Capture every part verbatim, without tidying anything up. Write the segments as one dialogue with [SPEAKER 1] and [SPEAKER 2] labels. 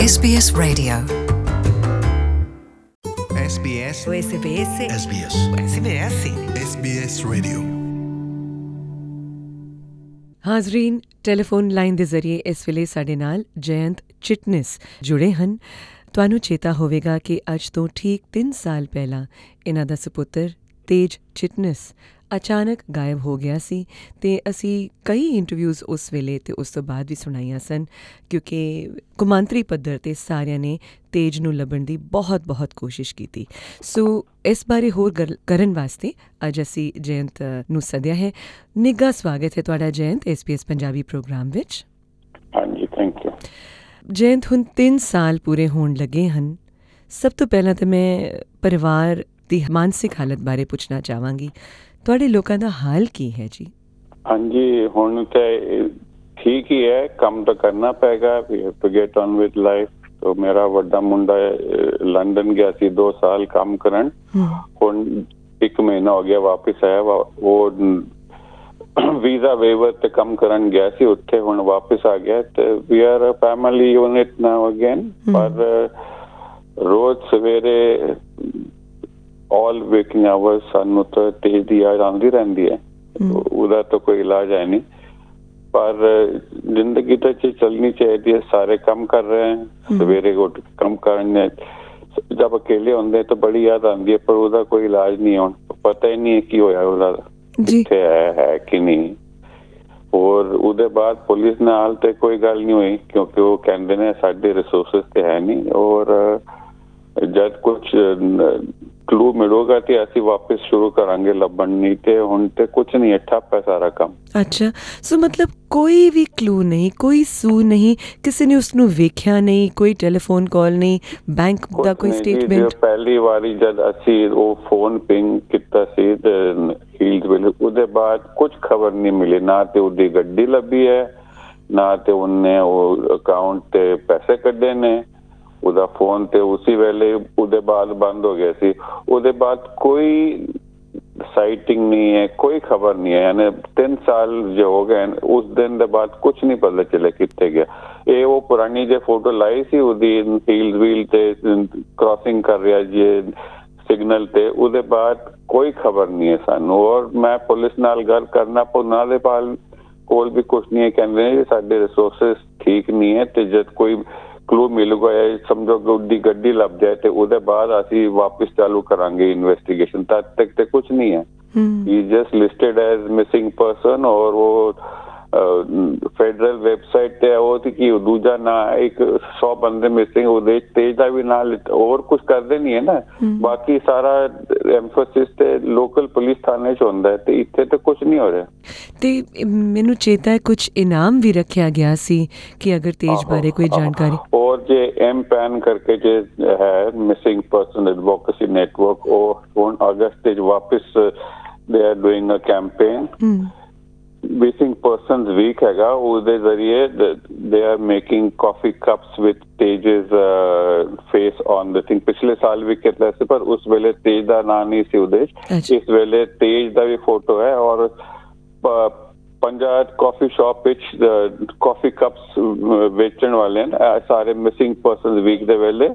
[SPEAKER 1] S B S Radio.
[SPEAKER 2] SBS
[SPEAKER 3] SBS
[SPEAKER 2] SBS
[SPEAKER 3] SBS
[SPEAKER 2] SBS Radio।
[SPEAKER 4] ਹਾਜ਼ਰੀਨ, telephone line ਦੇ ਜ਼ਰੀਏ ਇਸ ਵੇਲੇ ਸਾਡੇ ਨਾਲ ਜਯੰਤ ਚਿਟਨਿਸ ਜੁੜੇ ਹਨ। ਤੁਹਾਨੂੰ ਚੇਤਾ ਹੋਵੇਗਾ ਕਿ ਅੱਜ ਤੋਂ ਠੀਕ ਤਿੰਨ ਸਾਲ ਪਹਿਲਾਂ ਇਹਨਾਂ ਦਾ ਸੁਪੁੱਤਰ ਤੇਜ ਚਿਟਨਿਸ ਅਚਾਨਕ ਗਾਇਬ ਹੋ ਗਿਆ ਸੀ ਅਤੇ ਅਸੀਂ ਕਈ ਇੰਟਰਵਿਊਜ਼ ਉਸ ਵੇਲੇ ਅਤੇ ਉਸ ਤੋਂ ਬਾਅਦ ਵੀ ਸੁਣਾਈਆਂ ਸਨ, ਕਿਉਂਕਿ ਕੌਮਾਂਤਰੀ ਪੱਧਰ 'ਤੇ ਸਾਰਿਆਂ ਨੇ ਤੇਜ ਨੂੰ ਲੱਭਣ ਦੀ ਬਹੁਤ ਬਹੁਤ ਕੋਸ਼ਿਸ਼ ਕੀਤੀ। ਸੋ ਇਸ ਬਾਰੇ ਹੋਰ ਗੱਲ ਕਰਨ ਵਾਸਤੇ ਅੱਜ ਅਸੀਂ ਜਯੰਤ ਨੂੰ ਸੱਦਿਆ ਹੈ। ਨਿੱਘਾ ਸਵਾਗਤ ਹੈ ਤੁਹਾਡਾ Jayant S B S Punjabi programme ਵਿੱਚ।
[SPEAKER 5] ਹਾਂਜੀ, ਥੈਂਕ ਯੂ।
[SPEAKER 4] ਜਯੰਤ, ਹੁਣ ਤਿੰਨ ਸਾਲ ਪੂਰੇ ਹੋਣ ਲੱਗੇ ਹਨ। ਸਭ ਤੋਂ ਪਹਿਲਾਂ ਤਾਂ ਮੈਂ ਪਰਿਵਾਰ ਦੀ ਮਾਨਸਿਕ ਹਾਲਤ ਬਾਰੇ ਪੁੱਛਣਾ ਚਾਹਾਂਗੀ। ਤੁਹਾਡੇ ਲੋਕਾਂ ਦਾ ਹਾਲ ਕੀ ਹੈ ਜੀ?
[SPEAKER 5] ਹਾਂਜੀ, ਹੁਣ ਤਾਂ ਠੀਕ ਹੀ ਹੈ। ਕੰਮ ਤਾਂ ਕਰਨਾ ਪਏਗਾ, we have to get on with life. ਤੋ ਮੇਰਾ ਵੱਡਾ ਮੁੰਡਾ ਲੰਡਨ ਗਿਆ ਸੀ ਦੋ ਸਾਲ ਕੰਮ ਕਰਨ, ਹੁਣ ਇੱਕ ਮਹੀਨਾ ਹੋ ਗਿਆ ਵਾਪਿਸ ਆਇਆ। ਉਹ ਵੀਜ਼ਾ ਵੇਵਰ ਤੇ ਕੰਮ ਕਰਨ ਗਿਆ ਸੀ ਉੱਥੇ, ਹੁਣ ਵਾਪਿਸ ਆ ਗਿਆ ਤੇ we are family unit now again. ਪਰ ਰੋਜ਼ ਸਵੇਰੇ ਆਲ ਵੇਕਿੰਗ ਆਵਰਸ ਸਾਨੂੰ ਤਾਂ ਤੇਜ਼ ਦੀ ਯਾਦ ਆਉਂਦੀ ਰਹਿੰਦੀ ਹੈ। ਉਹਦਾ ਤਾਂ ਕੋਈ ਇਲਾਜ ਹੈ ਨਹੀਂ, ਪਰ ਜ਼ਿੰਦਗੀ ਤਾਂ ਚੱਲਣੀ ਚਾਹੀਦੀ ਹੈ। ਸਾਰੇ ਕੰਮ ਕਰ ਰਹੇ ਹੈ, ਸਵੇਰੇ ਉੱਠ ਕੇ ਕੰਮ ਕਰਨ। ਜਦ ਅਕੇਲੇ ਹੁੰਦੇ ਤਾਂ ਬੜੀ ਯਾਦ ਆਉਂਦੀ ਹੈ, ਪਰ ਉਹਦਾ ਕੋਈ ਇਲਾਜ ਨਹੀਂ। ਹੁਣ ਪਤਾ ਹੀ ਨਹੀਂ ਕੀ ਹੋਇਆ ਉਹਦਾ, ਕਿੱਥੇ ਹੈ ਹੈ ਕਿ ਨਹੀਂ। ਔਰ ਉਹਦੇ ਬਾਅਦ ਪੁਲਿਸ ਨਾਲ ਤੇ ਕੋਈ ਗੱਲ ਨਹੀਂ ਹੋਈ, ਕਿਉਂਕਿ ਉਹ ਕਹਿੰਦੇ ਨੇ ਸਾਡੇ ਰਿਸੋਰਸਿਸ ਤੇ ਹੈ ਨਹੀਂ। ਔਰ ਜਦ ਕੁਛ ਕਲੂ ਮਿਲੂਗਾ ਤੇ ਅਸੀਂ ਵਾਪਿਸ ਸ਼ੁਰੂ ਕਰਾਂਗੇ ਲੱਭਣ। ਨਹੀਂ ਤੇ ਹੁਣ ਤੇ ਕੁਛ ਨਹੀਂ ਹੈ, ਠੱਪ ਹੈ ਸਾਰਾ ਕੰਮ।
[SPEAKER 4] ਅੱਛਾ, ਸੋ ਮਤਲਬ ਕੋਈ ਵੀ ਕਲੂ ਨਹੀਂ, ਕੋਈ ਸੂ ਨਹੀਂ, ਕਿਸੇ ਨੇ ਉਸਨੂੰ ਵੇਖਿਆ ਨਹੀਂ, ਕੋਈ ਟੈਲੀਫੋਨ ਕਾਲ ਨਹੀਂ, ਬੈਂਕ ਦਾ ਕੋਈ ਸਟੇਟਮੈਂਟ?
[SPEAKER 5] ਪਹਿਲੀ ਵਾਰੀ ਜਦ ਅਸੀਂ ਉਹ ਫੋਨ ਪਿੰਗ ਕੀਤਾ ਸੀ ਹੀਲਡ ਵੇਲੇ, ਉਹਦੇ ਬਾਅਦ ਕੁਛ ਖਬਰ ਨਹੀਂ ਮਿਲੀ। ਨਾ ਤੇ ਉਹਦੀ ਗੱਡੀ ਲੱਭੀ ਹੈ, ਨਾ ਤੇ ਉਹਨੇ ਉਹ ਅਕਾਊਂਟ ਤੇ ਪੈਸੇ ਕੱਢੇ ਨੇ। ਉਹਦਾ ਫੋਨ ਤੇ ਉਸੇ ਵੇਲੇ ਉਹਦੇ ਬਾਅਦ ਬੰਦ ਹੋ ਗਿਆ ਸੀ। ਉਹਦੇ ਬਾਅਦ ਕੋਈ ਸਾਈਟਿੰਗ ਨਹੀਂ ਹੈ, ਕੋਈ ਖਬਰ ਨਹੀਂ ਹੈ। ਯਾਨੀ ਤਿੰਨ ਸਾਲ ਜੋ ਹੋ ਗਏ, ਉਸ ਦਿਨ ਦੇ ਬਾਅਦ ਕੁਛ ਨਹੀਂ ਪਤਾ ਚੱਲਿਆ ਕਿੱਥੇ ਗਿਆ। ਇਹ ਉਹ ਪੁਰਾਣੀ ਜੇ ਫੋਟੋ ਲਾਈ ਸੀ ਉਹਦੀ ਹੀਲ ਵੀਲ ਤੇ ਕ੍ਰਾਸਿੰਗ ਕਰ ਰਿਹਾ ਜੀ ਸਿਗਨਲ ਤੇ, ਉਹਦੇ ਬਾਅਦ ਕੋਈ ਖਬਰ ਨਹੀਂ ਹੈ ਸਾਨੂੰ। ਔਰ ਮੈਂ ਪੁਲਿਸ ਨਾਲ ਗੱਲ ਕਰਨਾ, ਉਹਨਾਂ ਦੇ ਪਾਲ ਕੋਲ ਵੀ ਕੁਛ ਨਹੀਂ ਹੈ। ਕਹਿੰਦੇ ਨੇ ਸਾਡੇ ਰਿਸੋਰਸਿਸ ਠੀਕ ਨਹੀਂ ਹੈ ਤੇ ਜਦ ਕੋਈ ਕਲੂ ਮਿਲੂਗਾ, ਸਮਝੋ ਕਿ ਉਹਦੀ ਗੱਡੀ ਲੱਭ ਜਾਏ ਤੇ ਉਹਦੇ ਬਾਅਦ ਅਸੀਂ ਵਾਪਿਸ ਚਾਲੂ ਕਰਾਂਗੇ ਇਨਵੈਸਟੀਗੇਸ਼ਨ। ਤਦ ਤੱਕ ਤੇ ਕੁਛ ਨਹੀਂ ਹੈ। He just listed as missing person. ਔਰ ਉਹ ਫੈਡਰਲ ਵੈਬਸਾਈਟ ਤੇ ਉਹ ਤੇ ਕੀ ਦੂਜਾ ਨਾ ਇੱਕ ਸੌ ਬੰਦੇ ਮਿਸਿੰਗ, ਉਹਦੇ ਤੇਜ ਦਾ ਵੀ ਨਾਲ। ਹੋਰ ਕੁਛ ਕਰਦੇ ਨਹੀਂ ਹੈ ਨਾ। ਬਾਕੀ ਸਾਰਾ ਐਮਫੋਸਿਸ ਤੇ ਲੋਕਲ ਪੁਲਿਸ ਥਾਣੇ ਚ ਹੁੰਦਾ ਹੈ ਤੇ ਇੱਥੇ ਤੇ ਕੁਛ ਨਹੀਂ ਹੋ ਰਿਹਾ। ਤੇ
[SPEAKER 4] ਮੈਨੂੰ ਚੇਤਾ ਹੈ ਕੁਛ ਇਨਾਮ ਵੀ ਰੱਖਿਆ ਗਿਆ ਸੀ ਕਿ ਅਗਰ ਤੇਜ ਬਾਰੇ ਕੋਈ ਜਾਣਕਾਰੀ।
[SPEAKER 5] ਔਰ ਜੇ ਐਮ ਪੈਨ ਕਰਕੇ ਜੇ ਹੈ ਮਿਸਿੰਗ ਪਰਸਨ ਐਡਵੋਕੇਸੀ ਨੈਟਵਰਕ, ਉਹ ਹੁਣ ਅਗਸਤ ਵਿੱਚ ਵਾਪਿਸ they are doing a campaign missing persons week ਹੈਗਾ। ਉਹਦੇ ਜ਼ਰੀਏ they are making coffee cups with Tejas face on the thing. ਪਿਛਲੇ ਸਾਲ ਵੀ ਕੀਤਾ ਸੀ, ਪਰ ਉਸ ਵੇਲੇ ਤੇਜ ਦਾ ਨਾਂ ਨਹੀਂ ਸੀ ਉਹਦੇ। ਇਸ ਵੇਲੇ ਤੇਜ ਦਾ ਵੀ ਫੋਟੋ ਹੈ। ਔਰ ਪੰਜਾਹ ਕਾਫੀ ਸ਼ਾਪ ਵਿੱਚ ਕਾਫੀ ਕੱਪਸ ਵੇਚਣ ਵਾਲੇ ਨੇ ਸਾਰੇ ਮਿਸਿੰਗ ਪਰਸਨਸ ਵੀਕ ਦੇ ਵੇਲੇ।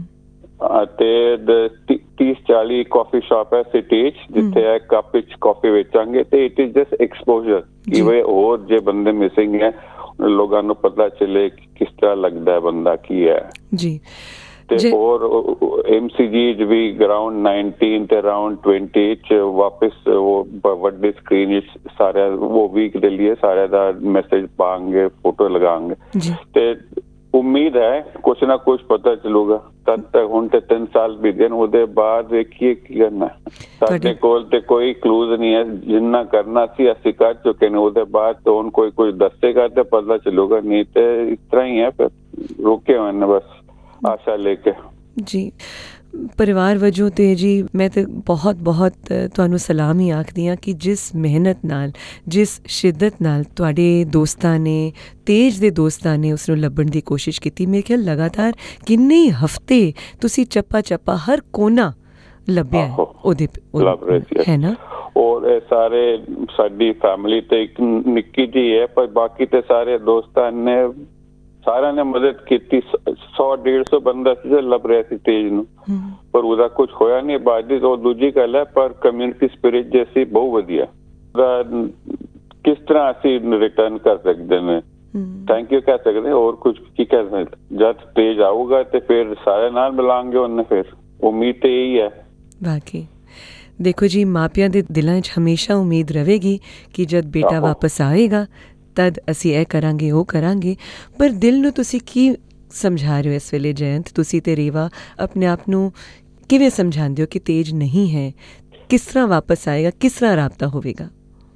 [SPEAKER 5] ਤੇ ਤੀਸ ਚਾਲੀ ਕਾਫੀ ਸ਼ਾਪ ਹੈ ਸਿਟੀ ਚ, ਜਿੱਥੇ ਇਹ ਕੱਪ ਵਿੱਚ ਕਾਫੀ ਵੇਚਾਂਗੇ। ਤੇ ਇਟ ਇਜ਼ ਜਸਟ ਐਕਸਪੋਜ਼ਰ ਕਿ ਵੇ ਹੋਰ ਜੇ ਬੰਦੇ ਮਿਸਿੰਗ ਹੈ, ਲੋਕਾਂ ਨੂੰ ਪਤਾ ਚੱਲੇ ਕਿਸ ਤਰ੍ਹਾਂ ਲੱਗਦਾ ਹੈ ਬੰਦਾ ਕੀ ਹੈ ਜੀ। ਤੇ ਹੋਰ ਐਮ ਸੀ ਜੀ ਵੀ ਗਰਾਊਂਡ ਨਾਈਨਟੀਨ ਤੇ ਅਰਾਊਂਡ ਟਵੈਂਟੀ ਚ ਵਾਪਿਸ ਉਹ ਵੱਡੀ ਸਕਰੀਨ ਵਿੱਚ ਸਾਰਿਆਂ ਉਹ ਵੀਕ ਦੇ ਲਈ ਸਾਰਿਆਂ ਦਾ ਮੈਸੇਜ ਪਾਵਾਂਗੇ, ਫੋਟੋ ਲਗਾਵਾਂਗੇ। ਤੇ ਉਮੀਦ ਹੈ ਕੁਛ ਨਾ ਕੁਛ ਪਤਾ ਚੱਲੂਗਾ। ਤਦ ਤੱਕ ਹੁਣ ਤੇ ਤਿੰਨ ਸਾਲ ਬੀਤ ਗਏ, ਉਹਦੇ ਬਾਅਦ ਵੇਖੀਏ ਕੀ ਕਰਨਾ। ਸਾਡੇ ਕੋਲ ਤੇ ਕੋਈ ਕਲੂਜ਼ ਨਹੀਂ ਹੈ। ਜਿੰਨਾ ਕਰਨਾ ਸੀ ਅਸੀਂ ਕਰ ਚੁੱਕੇ ਨੇ। ਉਹਦੇ ਬਾਅਦ ਤਾਂ ਹੁਣ ਕੋਈ ਕੁਝ ਦੱਸੇਗਾ ਤੇ ਪਤਾ ਚੱਲੂਗਾ, ਨਹੀਂ ਤੇ ਇਸ ਤਰ੍ਹਾਂ ਹੀ ਹੈ। ਫਿਰ ਰੁਕੇ ਹੋਏ ਨੇ ਬਸ ਆਸ਼ਾ ਲੈ ਕੇ। ਜੀ, ਪਰਿਵਾਰ ਵਜੋਂ ਤੇ ਜੀ ਮੈਂ ਤੇ ਬਹੁਤ ਬਹੁਤ ਤੁਹਾਨੂੰ ਸਲਾਮ ਹੀ ਆਖਦੀ ਹਾਂ ਕਿ ਜਿਸ ਮਿਹਨਤ ਨਾਲ, ਜਿਸ ਸ਼ਿੱਦਤ ਨਾਲ ਤੁਹਾਡੇ ਦੋਸਤਾਂ ਨੇ, ਤੇਜ ਦੇ ਦੋਸਤਾਂ ਨੇ ਉਸਨੂੰ ਲੱਭਣ ਦੀ ਕੋਸ਼ਿਸ਼ ਕੀਤੀ। ਮੇਰੇ ਖਿਆਲ ਲਗਾਤਾਰ ਕਿੰਨੇ ਹਫ਼ਤੇ ਤੁਸੀਂ ਚੱਪਾ ਚੱਪਾ ਹਰ ਕੋਨਾ ਲੱਭਿਆ ਉਹਦੇ ਹੈ ਨਾ। ਔਰ ਇਹ ਸਾਰੇ ਸਾਡੀ ਫੈਮਿਲੀ ਤੇ ਇੱਕ ਨਿੱਕੀ ਜਿਹੀ ਹੈ, ਪਰ ਬਾਕੀ ਤੇ ਸਾਰੇ ਦੋਸਤਾਂ ਨੇ ਸਾਰਿਆਂ ਨੇ ਮਦਦ ਕੀਤੀ, ਸੌ ਡੇਢ ਸੌ ਬੰਦਾ ਸੀ ਲੱਭ ਰਿਹਾ ਸੀ ਤੇਜ ਨੂੰ, ਪਰ ਉਹਦਾ ਕੁਝ ਹੋਇਆ ਨਹੀਂ। ਬਾਅਦ ਉਹ ਦੂਜੀ ਗੱਲ ਹੈ, ਪਰ ਕਮਿਊਨਿਟੀ ਸਪਿਰਿਟ ਜੇ ਸੀ ਬਹੁਤ ਵਧੀਆ। ਕਿਸ ਤਰ੍ਹਾਂ ਅਸੀਂ ਰਿਟਰਨ ਕਰ ਸਕਦੇ ਨੇ, ਥੈਂਕ ਯੂ ਕਹਿ ਸਕਦੇ, ਹੋਰ ਕੁਝ ਕੀ ਕਹਿ ਸਕਦੇ। ਜਦ ਤੇਜ ਆਊਗਾ ਤੇ ਫਿਰ ਸਾਰੇ ਨਾਲ ਮਿਲਾਂਗੇ ਉਹਨੇ, ਫਿਰ ਉਮੀਦ ਤੇ ਇਹੀ ਹੈ।
[SPEAKER 4] ਵਾਕਈ ਦੇਖੋ ਜੀ, ਮਾਪਿਆਂ ਦੇ ਦਿਲਾਂ 'ਚ ਹਮੇਸ਼ਾ ਉਮੀਦ ਰਹੇਗੀ ਕਿ ਜਦ ਬੇਟਾ ਵਾਪਸ ਆਏਗਾ ਤਦ ਅਸੀਂ ਇਹ ਕਰਾਂਗੇ ਉਹ ਕਰਾਂਗੇ। ਪਰ ਦਿਲ ਨੂੰ ਤੁਸੀਂ ਕੀ ਸਮਝਾ ਰਹੇ ਹੋ ਇਸ ਵੇਲੇ ਜਯੰਤ? ਤੁਸੀਂ ਤੇ ਰੇਵਾ ਆਪਣੇ ਆਪ ਨੂੰ ਕਿਵੇਂ ਸਮਝਾਉਂਦੇ ਹੋ ਕਿ ਤੇਜ ਨਹੀਂ ਹੈ? ਕਿਸ ਤਰ੍ਹਾਂ ਵਾਪਸ ਆਏਗਾ, ਕਿਸ ਤਰ੍ਹਾਂ ਰਾਬਤਾ ਹੋਵੇਗਾ?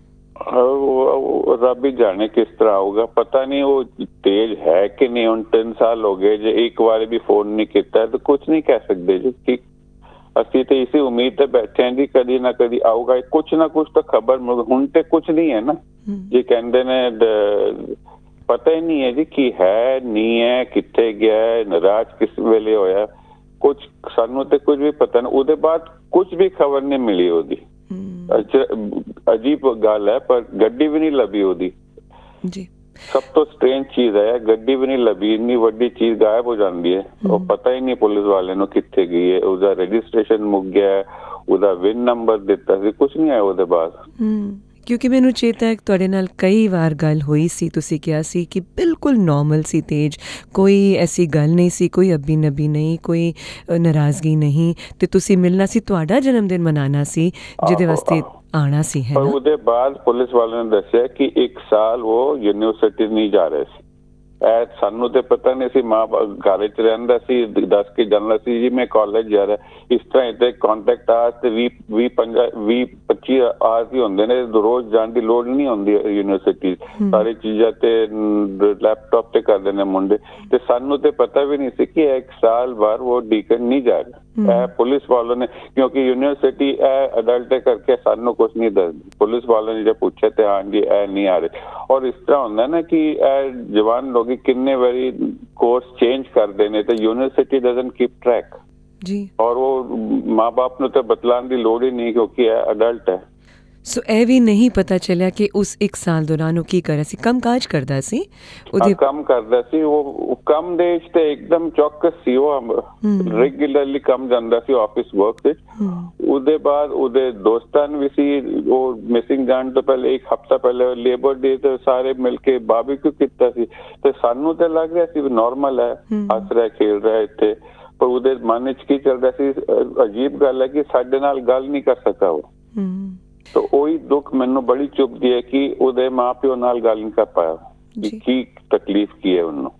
[SPEAKER 5] ਰੱਬ ਹੀ ਜਾਣੇ ਕਿਸ ਤਰ੍ਹਾਂ ਆਊਗਾ, ਪਤਾ ਨਹੀਂ। ਉਹ ਤੇਜ ਹੈ ਕਿ ਨਹੀਂ, ਹੁਣ ਤਿੰਨ ਸਾਲ ਹੋ ਗਏ ਜੇ ਇੱਕ ਵਾਰੀ ਵੀ ਫੋਨ ਨਹੀਂ ਕੀਤਾ ਤਾਂ ਕੁਝ ਨਹੀਂ ਕਹਿ ਸਕਦੇ ਜੀ। ਕਿ ਅਸੀਂ ਤੇ ਇਸੇ ਉਮੀਦ ਤੇ ਬੈਠੇ ਹਾਂ ਜੀ ਕਦੀ ਨਾ ਕਦੀ ਆਊਗਾ, ਕੁਛ ਨਾ ਕੁਛ ਤਾਂ ਖਬਰ ਮਿਲ। ਹੁਣ ਤੇ ਕੁਛ ਨਹੀਂ ਹੈ ਨਾ ਜੀ, ਕਹਿੰਦੇ ਨੇ ਪਤਾ ਹੀ ਨਹੀਂ ਹੈ ਜੀ ਕੀ ਹੈ ਨਹੀਂ ਹੈ, ਕਿੱਥੇ ਗਿਆ, ਨਾਰਾਜ਼ ਕਿਸ ਵੇਲੇ ਹੋਇਆ, ਕੁਛ ਸਾਨੂੰ ਤੇ ਕੁਝ ਵੀ ਪਤਾ ਨਹੀਂ। ਉਹਦੇ ਬਾਅਦ ਕੁਛ ਵੀ ਖਬਰ ਨਹੀਂ ਮਿਲੀ ਉਹਦੀ। ਅਜੀਬ ਗੱਲ ਹੈ, ਪਰ ਗੱਡੀ ਵੀ ਨਹੀਂ ਲੱਭੀ ਉਹਦੀ ਜੀ। ਸਭ ਤੋਂ ਸਟ੍ਰੇਂਜ ਚੀਜ਼ ਹੈ, ਗੱਡੀ ਵੀ ਨਹੀਂ ਲੱਭੀ। ਇੰਨੀ ਵੱਡੀ ਚੀਜ਼ ਗਾਇਬ ਹੋ ਜਾਂਦੀ ਹੈ, ਉਹ ਪਤਾ ਹੀ ਨਹੀਂ ਪੁਲਿਸ ਵਾਲੇ ਨੂੰ ਕਿੱਥੇ ਗਈ ਹੈ। ਉਹਦਾ ਰਜਿਸਟ੍ਰੇਸ਼ਨ ਮੁੱਕ ਗਿਆ, ਉਹਦਾ ਵਿਨ ਨੰਬਰ ਦਿੱਤਾ ਸੀ, ਕੁਛ ਨਹੀਂ ਆਇਆ ਉਹਦੇ ਬਾਅਦ।
[SPEAKER 4] ਕਿਉਂਕਿ ਮੈਨੂੰ ਚੇਤਾ ਹੈ ਤੁਹਾਡੇ ਨਾਲ ਕਈ ਵਾਰ ਗੱਲ ਹੋਈ ਸੀ, ਤੁਸੀਂ ਕਿਹਾ ਸੀ ਕਿ ਬਿਲਕੁਲ ਨੋਰਮਲ ਸੀ ਤੇਜ, ਕੋਈ ਐਸੀ ਗੱਲ ਨਹੀਂ ਸੀ, ਕੋਈ ਅੱਬੀ ਨਬੀ ਨਹੀਂ, ਕੋਈ ਨਾਰਾਜ਼ਗੀ ਨਹੀਂ, ਤੇ ਤੁਸੀਂ ਮਿਲਣਾ ਸੀ, ਤੁਹਾਡਾ ਜਨਮ ਦਿਨ ਮਨਾਉਣਾ ਸੀ, ਜਿਹਦੇ ਵਾਸਤੇ ਆਉਣਾ ਸੀ, ਹੈ ਨਾ?
[SPEAKER 5] ਉਹਦੇ ਬਾਅਦ ਪੁਲਿਸ ਵਾਲਿਆਂ ਨੇ ਦੱਸਿਆ ਕਿ ਇੱਕ ਸਾਲ ਉਹ ਯੂਨੀਵਰਸਿਟੀ ਨਹੀਂ ਜਾ ਰਹੇ ਸੀ। ਇਹ ਸਾਨੂੰ ਤੇ ਪਤਾ ਨਹੀਂ ਸੀ, ਮਾਂ ਘਰ ਚ ਰਹਿੰਦਾ ਸੀ, ਦੱਸ ਕੇ ਜਾਂਦਾ ਸੀ ਜੀ ਮੈਂ ਕਾਲਜ ਜਾ ਰਿਹਾ। ਇਸ ਤਰ੍ਹਾਂ ਇੱਥੇ ਕੰਟੈਕਟ ਆਸ ਤੇ ਵੀਹ ਵੀਹ ਪੰਜਾ ਵੀਹ ਪੱਚੀ ਆਸ ਹੀ ਹੁੰਦੇ ਨੇ, ਰੋਜ਼ ਜਾਣ ਦੀ ਲੋੜ ਨਹੀਂ ਹੁੰਦੀ ਯੂਨੀਵਰਸਿਟੀ। ਸਾਰੀ ਚੀਜ਼ਾਂ ਤੇ ਲੈਪਟਾਪ ਤੇ ਕਰਦੇ ਨੇ ਮੁੰਡੇ, ਤੇ ਸਾਨੂੰ ਤੇ ਪਤਾ ਵੀ ਨਹੀਂ ਸੀ ਕਿ ਇੱਕ ਸਾਲ ਬਾਅਦ ਉਹ ਡੀਕਨ ਨਹੀਂ ਜਾ ਰਿਹਾ। ਇਹ ਪੁਲਿਸ ਵਾਲੋਂ ਨੇ, ਕਿਉਂਕਿ ਯੂਨੀਵਰਸਿਟੀ ਇਹ ਅਡਲਟ ਕਰਕੇ ਸਾਨੂੰ ਕੁਛ ਨਹੀਂ ਦੱਸਦੀ। ਪੁਲਿਸ ਵਾਲੋਂ ਨੇ ਜੇ ਪੁੱਛਿਆ ਤੇ ਹਾਂਜੀ ਇਹ ਨਹੀਂ ਆ ਰਹੇ। ਔਰ ਇਸ ਤਰ੍ਹਾਂ ਹੁੰਦਾ ਨਾ ਕਿ ਇਹ ਜਵਾਨ ਲੋਕ ਕਿੰਨੇ ਵਾਰੀ ਕੋਰਸ ਚੇਂਜ ਕਰਦੇ ਨੇ ਤੇ ਯੂਨੀਵਰਸਿਟੀ ਡਜ਼ਨਟ ਕੀਪ ਟਰੈਕ ਜੀ। ਔਰ ਉਹ ਮਾਂ ਬਾਪ ਨੂੰ ਤਾਂ ਬਤਲਾਉਣ ਦੀ ਲੋੜ ਹੀ ਨਹੀਂ, ਕਿਉਂਕਿ ਇਹ ਅਡਲਟ ਹੈ।
[SPEAKER 4] ਸੋ ਇਹ ਵੀ ਨਹੀਂ ਪਤਾ ਚੱਲਿਆ ਕਿ ਉਸ ਇੱਕ ਸਾਲ ਦੌਰਾਨ ਉਹ ਕੀ ਕਰ ਰਿਹਾ ਸੀ? ਕੰਮ ਕਾਜ ਕਰਦਾ ਸੀ, ਉਹਦੇ
[SPEAKER 5] ਕੰਮ ਕਰਦਾ ਸੀ। ਉਹ ਕੰਮ ਦੇ ਵਿੱਚ ਤੇ ਇੱਕਦਮ ਚੌਕਸ ਸੀ, ਉਹ ਰੈਗੂਲਰਲੀ ਕੰਮ ਜਾਂਦਾ ਸੀ ਆਫਿਸ ਵਰਕ ਵਿੱਚ। ਉਹਦੇ ਬਾਅਦ ਉਹਦੇ ਦੋਸਤਾਂ ਵੀ ਸੀ, ਉਹ ਮਿਸਿੰਗ ਜਾਣ ਤੋਂ ਪਹਿਲੇ ਇੱਕ ਹਫ਼ਤਾ ਪਹਿਲੇ ਲੇਬਰ ਡੇ ਤੇ ਸਾਰੇ ਮਿਲ ਕੇ ਬਾਰਬੀਕਿਊ ਕੀਤਾ ਸੀ, ਤੇ ਸਾਨੂੰ ਤੇ ਲੱਗ ਰਿਹਾ ਸੀ ਨੋਰਮਲ ਹੈ, ਹੱਸ ਰਿਹਾ ਖੇਲ ਰਿਹਾ ਇੱਥੇ। ਪਰ ਉਹਦੇ ਮਨ ਵਿੱਚ ਕੀ ਚੱਲ ਰਿਹਾ ਸੀ, ਅਜੀਬ ਗੱਲ ਹੈ ਕਿ ਸਾਡੇ ਨਾਲ ਗੱਲ ਨਹੀਂ ਕਰ ਸਕਾ ਉਹ। ਤਾਂ ਉਹੀ ਦੁੱਖ ਮੈਨੂੰ ਬੜੀ ਚੁੱਭਦੀ ਹੈ ਕਿ ਉਹਦੇ ਮਾਂ ਪਿਓ ਨਾਲ ਗੱਲ ਨਹੀਂ ਕਰ ਪਾਇਆ, ਕੀ ਤਕਲੀਫ ਕੀ ਹੈ ਉਹਨੂੰ।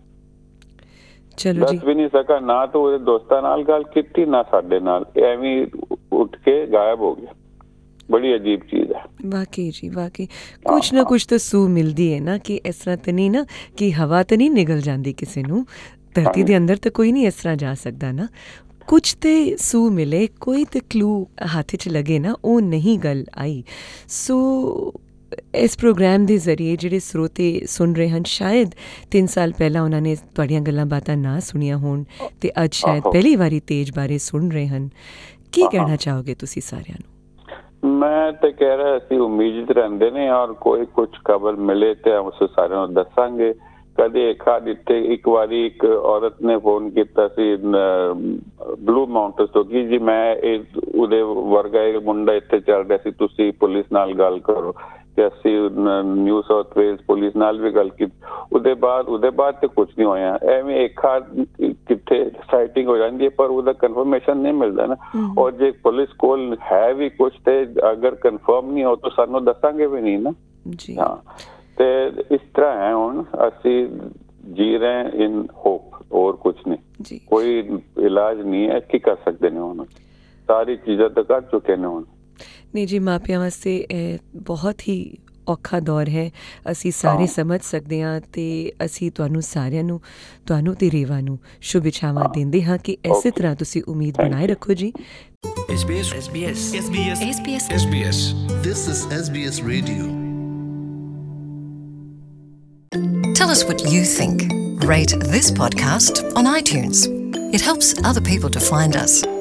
[SPEAKER 5] ਚਲੋ ਦੱਸ ਵੀ ਨਹੀਂ ਸਕਾ, ਨਾ ਤਾਂ ਉਹਦੇ ਦੋਸਤਾਂ ਨਾਲ ਗੱਲ ਕੀਤੀ, ਨਾ ਸਾਡੇ ਨਾਲ, ਐਵੇਂ ਉੱਠ ਕੇ ਗਾਇਬ ਹੋ ਗਿਆ। ਬੜੀ ਅਜੀਬ ਚੀਜ਼ ਹੈ
[SPEAKER 4] ਵਾਕਈ ਜੀ, ਵਾਕਈ ਕੁਛ ਨਾ ਕੁਛ ਤਾਂ ਸੂਹ ਮਿਲਦੀ ਹੈ ਨਾ, ਕਿ ਇਸ ਤਰ੍ਹਾਂ ਤਾਂ ਨਹੀਂ ਨਾ ਕਿ ਹਵਾ ਤਾਂ ਨਹੀਂ ਨਿਗਲ ਜਾਂਦੀ ਕਿਸੇ ਨੂੰ, ਧਰਤੀ ਦੇ ਅੰਦਰ ਤਾਂ ਕੋਈ ਨਹੀਂ ਇਸ ਤਰ੍ਹਾਂ ਜਾ ਸਕਦਾ ਨਾ। ਕੁਛ ਤੇ ਸੂਹ ਮਿਲੇ, ਕੋਈ ਤੇ ਕਲੂ ਹੱਥ 'ਚ ਲੱਗੇ ਨਾ, ਉਹ ਨਹੀਂ ਗੱਲ ਆਈ। ਸੋ ਇਸ ਪ੍ਰੋਗਰਾਮ ਦੇ ਜ਼ਰੀਏ ਜਿਹੜੇ ਸਰੋਤੇ ਸੁਣ ਰਹੇ ਹਨ, ਸ਼ਾਇਦ ਤਿੰਨ ਸਾਲ ਪਹਿਲਾਂ ਉਹਨਾਂ ਨੇ ਤੁਹਾਡੀਆਂ ਗੱਲਾਂ ਬਾਤਾਂ ਨਾ ਸੁਣੀਆਂ ਹੋਣ ਤੇ ਅੱਜ ਸ਼ਾਇਦ ਪਹਿਲੀ ਵਾਰੀ ਤੇਜ ਬਾਰੇ ਸੁਣ ਰਹੇ ਹਨ। ਕੀ ਕਹਿਣਾ ਚਾਹੋਗੇ ਤੁਸੀਂ ਸਾਰਿਆਂ ਨੂੰ?
[SPEAKER 5] ਮੈਂ ਤੇ ਕਹਿ ਰਿਹਾ ਅਸੀਂ ਉਮੀਦ ਰਹਿੰਦੇ ਨੇ, ਔਰ ਕੋਈ ਕੁਛ ਖਬਰ ਮਿਲੇ ਤੇ ਅਸੀਂ ਸਾਰਿਆਂ ਨੂੰ ਦੱਸਾਂਗੇ। ਕਦੇ ਇੱਕ ਦਿੱਤੇ ਇੱਕ ਵਾਰੀ ਇੱਕ ਔਰਤ ਨੇ ਫੋਨ ਕੀਤਾ ਸੀ ਬਲੂ ਮਾਊਂਟਨ ਤੋਂ ਕਿ ਜੀ ਮੈਂ ਇਹ ਉਹਦੇ ਵਰਗਾ ਇੱਕ ਮੁੰਡਾ ਇੱਥੇ ਚੱਲ ਰਿਹਾ ਸੀ, ਤੁਸੀਂ ਪੁਲਿਸ ਨਾਲ ਗੱਲ ਕਰੋ। ਤੇ ਅਸੀਂ ਨਿਊ ਸਾਊਥ ਵੇਲਸ ਪੁਲਿਸ ਨਾਲ ਵੀ ਗੱਲ ਕੀਤੀ। ਉਹਦੇ ਬਾਅਦ ਉਹਦੇ ਬਾਅਦ ਤੇ ਕੁਛ ਨਹੀਂ ਹੋਇਆ। ਐਵੇਂ ਇੱਕ ਕਿੱਥੇ ਸਾਈਟਿੰਗ ਹੋ ਜਾਂਦੀ ਹੈ, ਪਰ ਉਹਦਾ ਕਨਫਰਮੇਸ਼ਨ ਨਹੀਂ ਮਿਲਦਾ ਨਾ। ਔਰ ਜੇ ਪੁਲਿਸ ਕੋਲ ਹੈ ਵੀ ਕੁਛ ਤੇ ਅਗਰ ਕਨਫਰਮ ਨਹੀਂ ਹੋ ਤਾਂ ਸਾਨੂੰ ਦੱਸਾਂਗੇ ਵੀ ਨਹੀਂ ਨਾ ਜੀ। ਹਾਂ, ਤੇ ਇਸ ਤਰ੍ਹਾਂ ਹੈ, ਹੁਣ ਅਸੀਂ ਜੀ ਰਹੇ ਇਨ ਹੋਪ, ਹੋਰ ਕੁਛ ਨਹੀਂ। ਕੋਈ ਇਲਾਜ ਨਹੀਂ ਹੈ, ਕੀ ਕਰ ਸਕਦੇ ਨੇ ਹੁਣ, ਸਾਰੀ ਚੀਜ਼ਾਂ ਤਾਂ ਕਰ ਚੁੱਕੇ ਨੇ ਹੁਣ।
[SPEAKER 4] ਨਹੀਂ ਜੀ, ਮਾਪਿਆਂ ਵਾਸਤੇ ਇਹ ਬਹੁਤ ਹੀ ਔਖਾ ਦੌਰ ਹੈ, ਅਸੀਂ ਸਾਰੇ ਸਮਝ ਸਕਦੇ ਹਾਂ। ਤੇ ਅਸੀਂ ਤੁਹਾਨੂੰ ਸਾਰਿਆਂ ਨੂੰ, ਤੁਹਾਨੂੰ ਤੇ ਰੇਵਾ ਨੂੰ ਸ਼ੁਭ ਇੱਛਾਵਾਂ ਦਿੰਦੇ ਹਾਂ ਕਿ ਇਸੇ ਤਰ੍ਹਾਂ ਤੁਸੀਂ ਉਮੀਦ ਬਣਾਏ ਰੱਖੋ ਜੀ।
[SPEAKER 2] S B S S B S S B S S B S S B S This is S B S Radio.
[SPEAKER 1] Tell us what you think. Rate this podcast on iTunes. It helps other people to find us.